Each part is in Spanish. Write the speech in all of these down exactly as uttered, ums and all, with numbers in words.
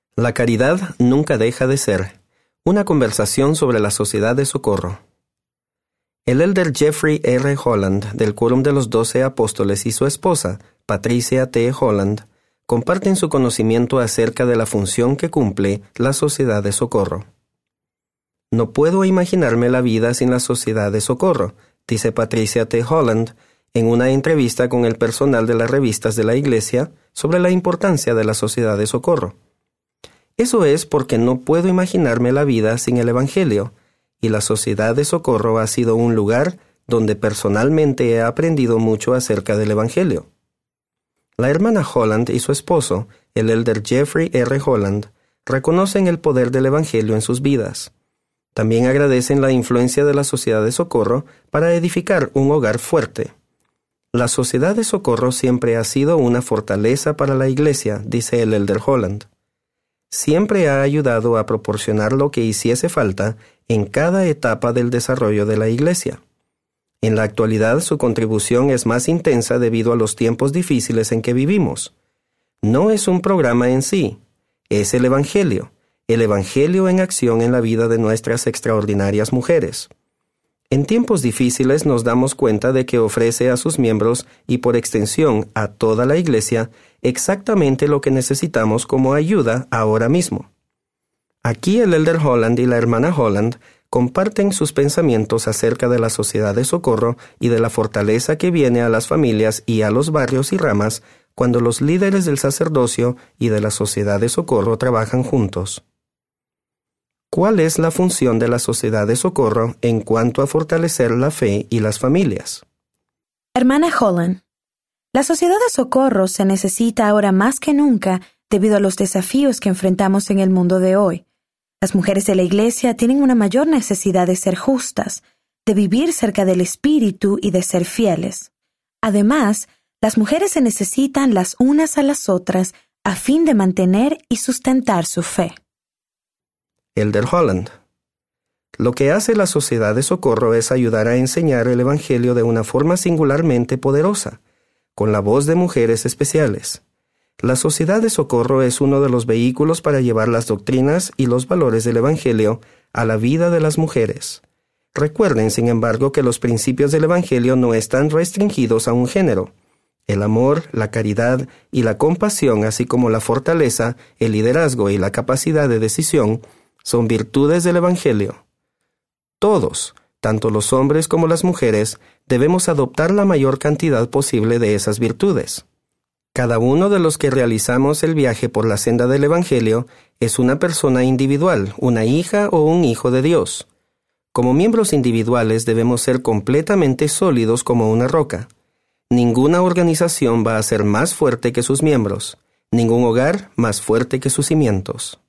La caridad nunca deja de ser. Una conversación sobre la Sociedad de Socorro. El elder Jeffrey R. Holland, del Quórum de los Doce Apóstoles, y su esposa, Patricia T. Holland, comparten su conocimiento acerca de la función que cumple la Sociedad de Socorro. No puedo imaginarme la vida sin la Sociedad de Socorro, dice Patricia T. Holland en una entrevista con el personal de las revistas de la Iglesia sobre la importancia de la Sociedad de Socorro. Eso es porque no puedo imaginarme la vida sin el Evangelio, y la Sociedad de Socorro ha sido un lugar donde personalmente he aprendido mucho acerca del Evangelio. La hermana Holland y su esposo, el elder Jeffrey R. Holland, reconocen el poder del Evangelio en sus vidas. También agradecen la influencia de la Sociedad de Socorro para edificar un hogar fuerte. La Sociedad de Socorro siempre ha sido una fortaleza para la Iglesia, dice el elder Holland. Siempre ha ayudado a proporcionar lo que hiciese falta en cada etapa del desarrollo de la Iglesia. En la actualidad, su contribución es más intensa debido a los tiempos difíciles en que vivimos. No es un programa en sí, es el Evangelio, el Evangelio en acción en la vida de nuestras extraordinarias mujeres. En tiempos difíciles nos damos cuenta de que ofrece a sus miembros y por extensión a toda la Iglesia exactamente lo que necesitamos como ayuda ahora mismo. Aquí el elder Holland y la hermana Holland comparten sus pensamientos acerca de la Sociedad de Socorro y de la fortaleza que viene a las familias y a los barrios y ramas cuando los líderes del sacerdocio y de la Sociedad de Socorro trabajan juntos. ¿Cuál es la función de la Sociedad de Socorro en cuanto a fortalecer la fe y las familias? Hermana Holland, la Sociedad de Socorro se necesita ahora más que nunca debido a los desafíos que enfrentamos en el mundo de hoy. Las mujeres de la Iglesia tienen una mayor necesidad de ser justas, de vivir cerca del Espíritu y de ser fieles. Además, las mujeres se necesitan las unas a las otras a fin de mantener y sustentar su fe. Elder Holland. Lo que hace la Sociedad de Socorro es ayudar a enseñar el Evangelio de una forma singularmente poderosa, con la voz de mujeres especiales. La Sociedad de Socorro es uno de los vehículos para llevar las doctrinas y los valores del Evangelio a la vida de las mujeres. Recuerden, sin embargo, que los principios del Evangelio no están restringidos a un género. El amor, la caridad y la compasión, así como la fortaleza, el liderazgo y la capacidad de decisión, son virtudes del Evangelio. Todos, tanto los hombres como las mujeres, debemos adoptar la mayor cantidad posible de esas virtudes. Cada uno de los que realizamos el viaje por la senda del Evangelio es una persona individual, una hija o un hijo de Dios. Como miembros individuales debemos ser completamente sólidos como una roca. Ninguna organización va a ser más fuerte que sus miembros, ningún hogar más fuerte que sus cimientos.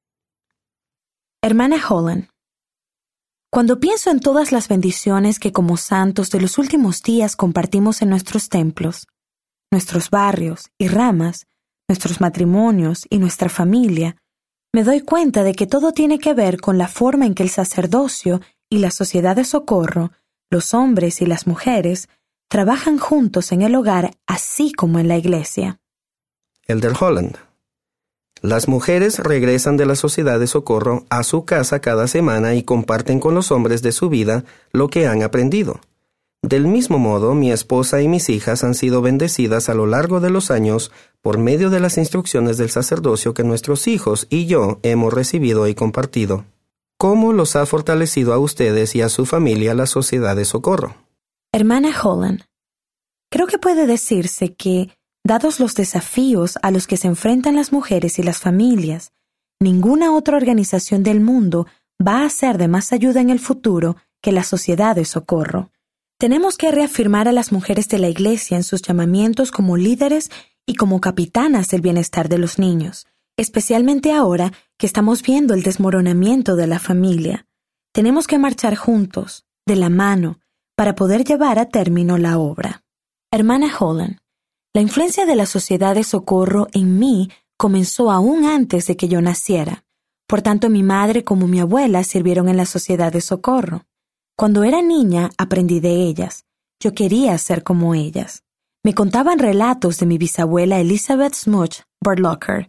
Hermana Holland, cuando pienso en todas las bendiciones que como santos de los últimos días compartimos en nuestros templos, nuestros barrios y ramas, nuestros matrimonios y nuestra familia, me doy cuenta de que todo tiene que ver con la forma en que el sacerdocio y la Sociedad de Socorro, los hombres y las mujeres, trabajan juntos en el hogar así como en la Iglesia. Elder Holland. Las mujeres regresan de la Sociedad de Socorro a su casa cada semana y comparten con los hombres de su vida lo que han aprendido. Del mismo modo, mi esposa y mis hijas han sido bendecidas a lo largo de los años por medio de las instrucciones del sacerdocio que nuestros hijos y yo hemos recibido y compartido. ¿Cómo los ha fortalecido a ustedes y a su familia la Sociedad de Socorro? Hermana Holland, creo que puede decirse que, dados los desafíos a los que se enfrentan las mujeres y las familias, ninguna otra organización del mundo va a ser de más ayuda en el futuro que la Sociedad de Socorro. Tenemos que reafirmar a las mujeres de la Iglesia en sus llamamientos como líderes y como capitanas del bienestar de los niños, especialmente ahora que estamos viendo el desmoronamiento de la familia. Tenemos que marchar juntos, de la mano, para poder llevar a término la obra. Hermana Holland, la influencia de la Sociedad de Socorro en mí comenzó aún antes de que yo naciera. Por tanto, mi madre como mi abuela sirvieron en la Sociedad de Socorro. Cuando era niña, aprendí de ellas. Yo quería ser como ellas. Me contaban relatos de mi bisabuela Elizabeth Smuts Burlocker,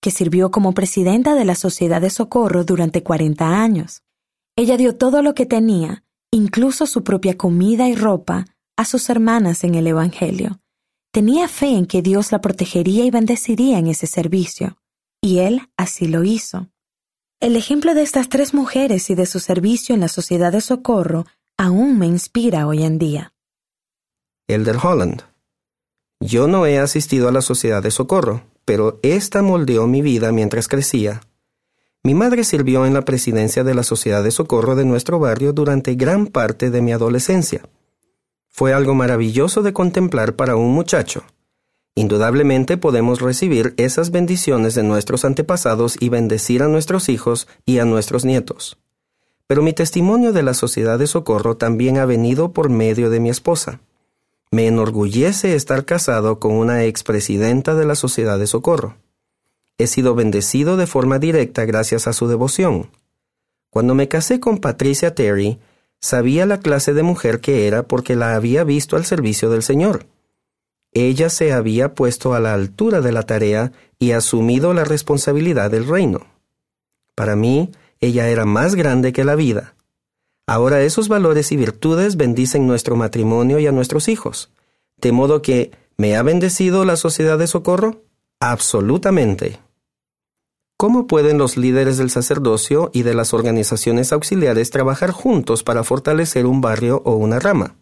que sirvió como presidenta de la Sociedad de Socorro durante cuarenta años. Ella dio todo lo que tenía, incluso su propia comida y ropa, a sus hermanas en el Evangelio. Tenía fe en que Dios la protegería y bendeciría en ese servicio, y Él así lo hizo. El ejemplo de estas tres mujeres y de su servicio en la Sociedad de Socorro aún me inspira hoy en día. Elder Holland: yo no he asistido a la Sociedad de Socorro, pero esta moldeó mi vida mientras crecía. Mi madre sirvió en la presidencia de la Sociedad de Socorro de nuestro barrio durante gran parte de mi adolescencia. Fue algo maravilloso de contemplar para un muchacho. Indudablemente podemos recibir esas bendiciones de nuestros antepasados y bendecir a nuestros hijos y a nuestros nietos. Pero mi testimonio de la Sociedad de Socorro también ha venido por medio de mi esposa. Me enorgullece estar casado con una expresidenta de la Sociedad de Socorro. He sido bendecido de forma directa gracias a su devoción. Cuando me casé con Patricia Terry, sabía la clase de mujer que era porque la había visto al servicio del Señor. Ella se había puesto a la altura de la tarea y asumido la responsabilidad del reino. Para mí, ella era más grande que la vida. Ahora esos valores y virtudes bendicen nuestro matrimonio y a nuestros hijos. De modo que, ¿me ha bendecido la Sociedad de Socorro? Absolutamente. ¿Cómo pueden los líderes del sacerdocio y de las organizaciones auxiliares trabajar juntos para fortalecer un barrio o una rama?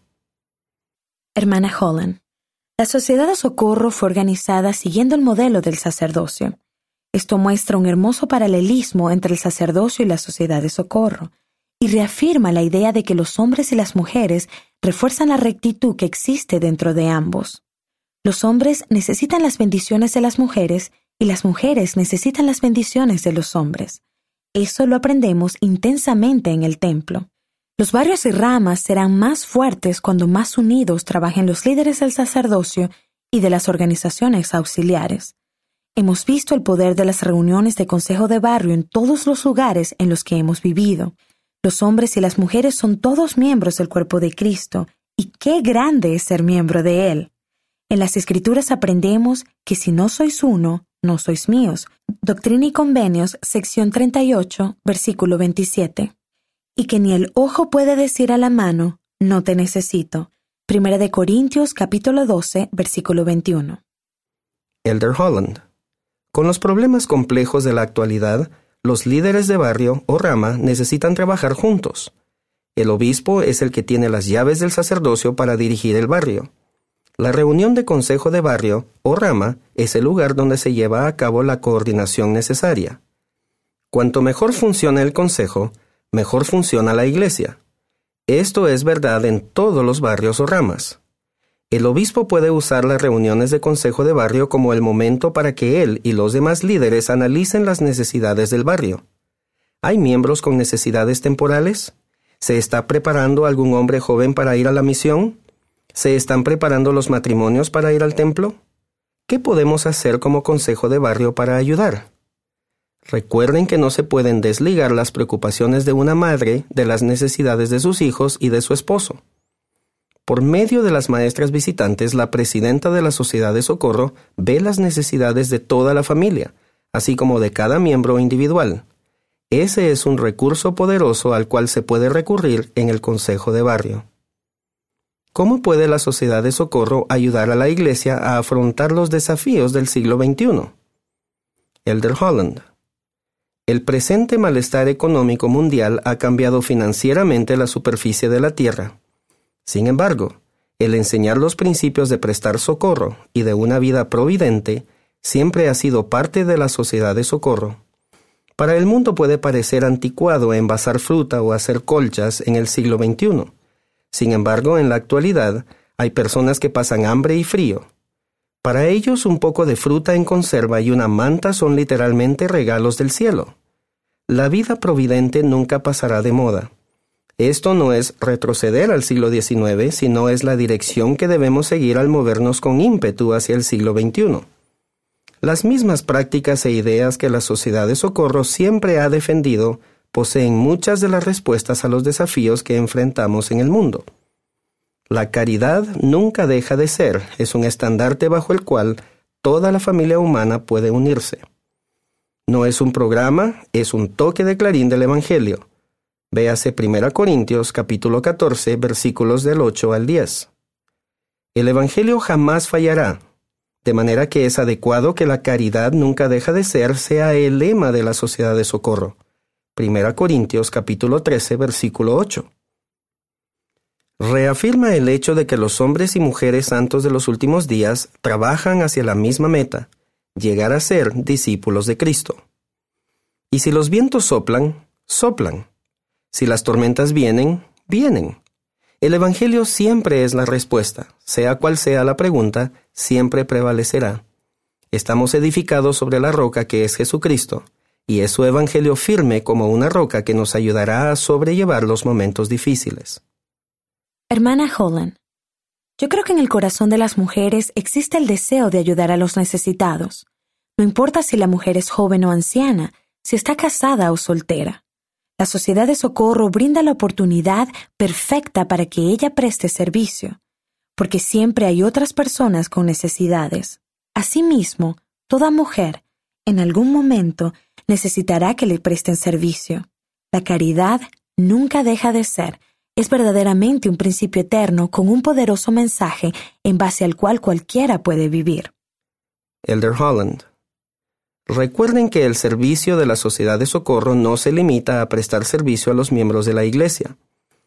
Hermana Holland, la Sociedad de Socorro fue organizada siguiendo el modelo del sacerdocio. Esto muestra un hermoso paralelismo entre el sacerdocio y la Sociedad de Socorro, y reafirma la idea de que los hombres y las mujeres refuerzan la rectitud que existe dentro de ambos. Los hombres necesitan las bendiciones de las mujeres y las mujeres necesitan las bendiciones de los hombres. Eso lo aprendemos intensamente en el templo. Los barrios y ramas serán más fuertes cuando más unidos trabajen los líderes del sacerdocio y de las organizaciones auxiliares. Hemos visto el poder de las reuniones de consejo de barrio en todos los lugares en los que hemos vivido. Los hombres y las mujeres son todos miembros del cuerpo de Cristo, y qué grande es ser miembro de Él. En las Escrituras aprendemos que si no sois uno, no sois míos. Doctrina y Convenios, sección treinta y ocho, versículo veintisiete. Y que ni el ojo puede decir a la mano, no te necesito. Primera de Corintios, capítulo doce, versículo veintiuno. Elder Holland: con los problemas complejos de la actualidad, los líderes de barrio o rama necesitan trabajar juntos. El obispo es el que tiene las llaves del sacerdocio para dirigir el barrio. La reunión de consejo de barrio o rama es el lugar donde se lleva a cabo la coordinación necesaria. Cuanto mejor funciona el consejo, mejor funciona la iglesia. Esto es verdad en todos los barrios o ramas. El obispo puede usar las reuniones de consejo de barrio como el momento para que él y los demás líderes analicen las necesidades del barrio. ¿Hay miembros con necesidades temporales? ¿Se está preparando algún hombre joven para ir a la misión? ¿Se están preparando los matrimonios para ir al templo? ¿Qué podemos hacer como consejo de barrio para ayudar? Recuerden que no se pueden desligar las preocupaciones de una madre de las necesidades de sus hijos y de su esposo. Por medio de las maestras visitantes, la presidenta de la Sociedad de Socorro ve las necesidades de toda la familia, así como de cada miembro individual. Ese es un recurso poderoso al cual se puede recurrir en el consejo de barrio. ¿Cómo puede la Sociedad de Socorro ayudar a la Iglesia a afrontar los desafíos del siglo veintiuno? Elder Holland: el presente malestar económico mundial ha cambiado financieramente la superficie de la tierra. Sin embargo, el enseñar los principios de prestar socorro y de una vida providente siempre ha sido parte de la Sociedad de Socorro. Para el mundo puede parecer anticuado envasar fruta o hacer colchas en el siglo veintiuno. Sin embargo, en la actualidad, hay personas que pasan hambre y frío. Para ellos, un poco de fruta en conserva y una manta son literalmente regalos del cielo. La vida providente nunca pasará de moda. Esto no es retroceder al siglo diecinueve, sino es la dirección que debemos seguir al movernos con ímpetu hacia el siglo veintiuno. Las mismas prácticas e ideas que la Sociedad de Socorro siempre ha defendido poseen muchas de las respuestas a los desafíos que enfrentamos en el mundo. La caridad nunca deja de ser, es un estandarte bajo el cual toda la familia humana puede unirse. No es un programa, es un toque de clarín del Evangelio. Véase primera Corintios capítulo catorce, versículos del ocho al diez. El Evangelio jamás fallará, de manera que es adecuado que la caridad nunca deja de ser sea el lema de la Sociedad de Socorro. primera Corintios capítulo trece, versículo ocho. Reafirma el hecho de que los hombres y mujeres santos de los últimos días trabajan hacia la misma meta, llegar a ser discípulos de Cristo. Y si los vientos soplan, soplan. Si las tormentas vienen, vienen. El Evangelio siempre es la respuesta, sea cual sea la pregunta, siempre prevalecerá. Estamos edificados sobre la roca que es Jesucristo, y es su Evangelio firme como una roca que nos ayudará a sobrellevar los momentos difíciles. Hermana Holland, yo creo que en el corazón de las mujeres existe el deseo de ayudar a los necesitados. No importa si la mujer es joven o anciana, si está casada o soltera. La Sociedad de Socorro brinda la oportunidad perfecta para que ella preste servicio, porque siempre hay otras personas con necesidades. Asimismo, toda mujer, en algún momento, necesitará que le presten servicio. La caridad nunca deja de ser. Es verdaderamente un principio eterno con un poderoso mensaje en base al cual cualquiera puede vivir. Elder Holland. Recuerden que el servicio de la Sociedad de Socorro no se limita a prestar servicio a los miembros de la Iglesia.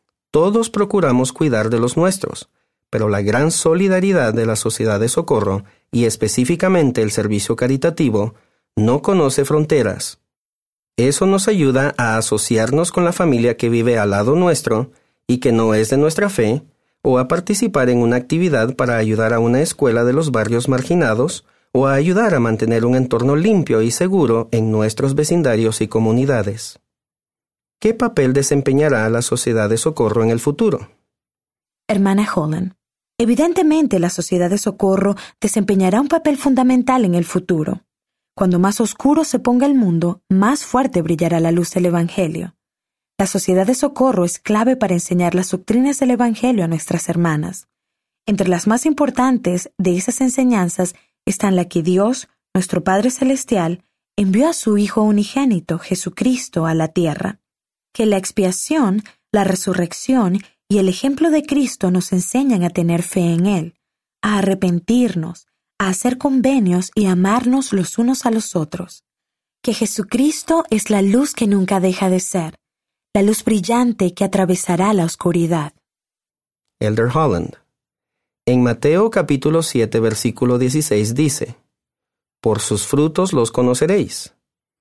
Todos procuramos cuidar de los nuestros, pero la gran solidaridad de la Sociedad de Socorro, y específicamente el servicio caritativo, no conoce fronteras. Eso nos ayuda a asociarnos con la familia que vive al lado nuestro y que no es de nuestra fe, o a participar en una actividad para ayudar a una escuela de los barrios marginados, o a ayudar a mantener un entorno limpio y seguro en nuestros vecindarios y comunidades. ¿Qué papel desempeñará la Sociedad de Socorro en el futuro? Hermana Holland, evidentemente la Sociedad de Socorro desempeñará un papel fundamental en el futuro. Cuando más oscuro se ponga el mundo, más fuerte brillará la luz del Evangelio. La Sociedad de Socorro es clave para enseñar las doctrinas del Evangelio a nuestras hermanas. Entre las más importantes de esas enseñanzas están la que Dios, nuestro Padre Celestial, envió a su Hijo unigénito, Jesucristo, a la tierra. Que la expiación, la resurrección y el ejemplo de Cristo nos enseñan a tener fe en Él, a arrepentirnos, a hacer convenios y a amarnos los unos a los otros. Que Jesucristo es la luz que nunca deja de ser, la luz brillante que atravesará la oscuridad. Elder Holland. En Mateo capítulo siete, versículo dieciséis dice, «Por sus frutos los conoceréis».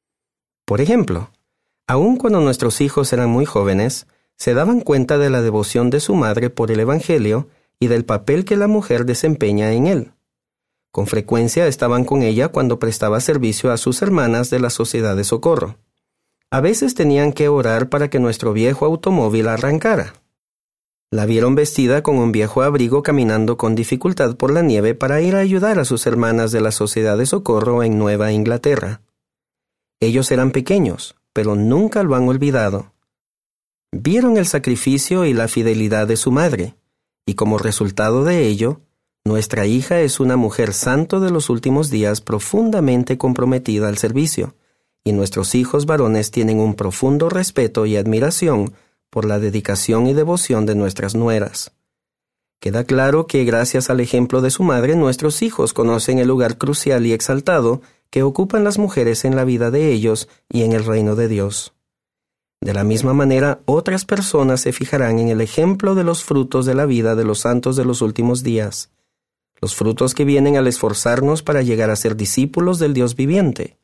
Por ejemplo, aun cuando nuestros hijos eran muy jóvenes, se daban cuenta de la devoción de su madre por el Evangelio y del papel que la mujer desempeña en él. Con frecuencia estaban con ella cuando prestaba servicio a sus hermanas de la Sociedad de Socorro. A veces tenían que orar para que nuestro viejo automóvil arrancara. La vieron vestida con un viejo abrigo caminando con dificultad por la nieve para ir a ayudar a sus hermanas de la Sociedad de Socorro en Nueva Inglaterra. Ellos eran pequeños, pero nunca lo han olvidado. Vieron el sacrificio y la fidelidad de su madre, y como resultado de ello, nuestra hija es una mujer santo de los últimos días profundamente comprometida al servicio, y nuestros hijos varones tienen un profundo respeto y admiración por la dedicación y devoción de nuestras nueras. Queda claro que gracias al ejemplo de su madre, nuestros hijos conocen el lugar crucial y exaltado que ocupan las mujeres en la vida de ellos y en el reino de Dios. De la misma manera, otras personas se fijarán en el ejemplo de los frutos de la vida de los santos de los últimos días, los frutos que vienen al esforzarnos para llegar a ser discípulos del Dios viviente.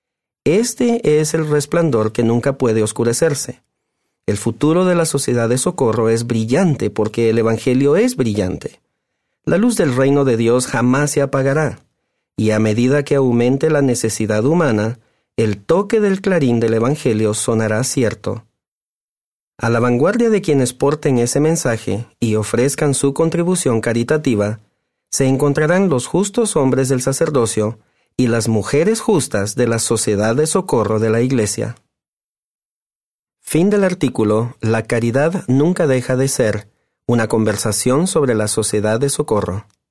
Este es el resplandor que nunca puede oscurecerse. El futuro de la Sociedad de Socorro es brillante porque el Evangelio es brillante. La luz del reino de Dios jamás se apagará, y a medida que aumente la necesidad humana, el toque del clarín del Evangelio sonará cierto. A la vanguardia de quienes porten ese mensaje y ofrezcan su contribución caritativa, se encontrarán los justos hombres del sacerdocio y las mujeres justas de la Sociedad de Socorro de la Iglesia. Fin del artículo La caridad nunca deja de ser, una conversación sobre la Sociedad de Socorro.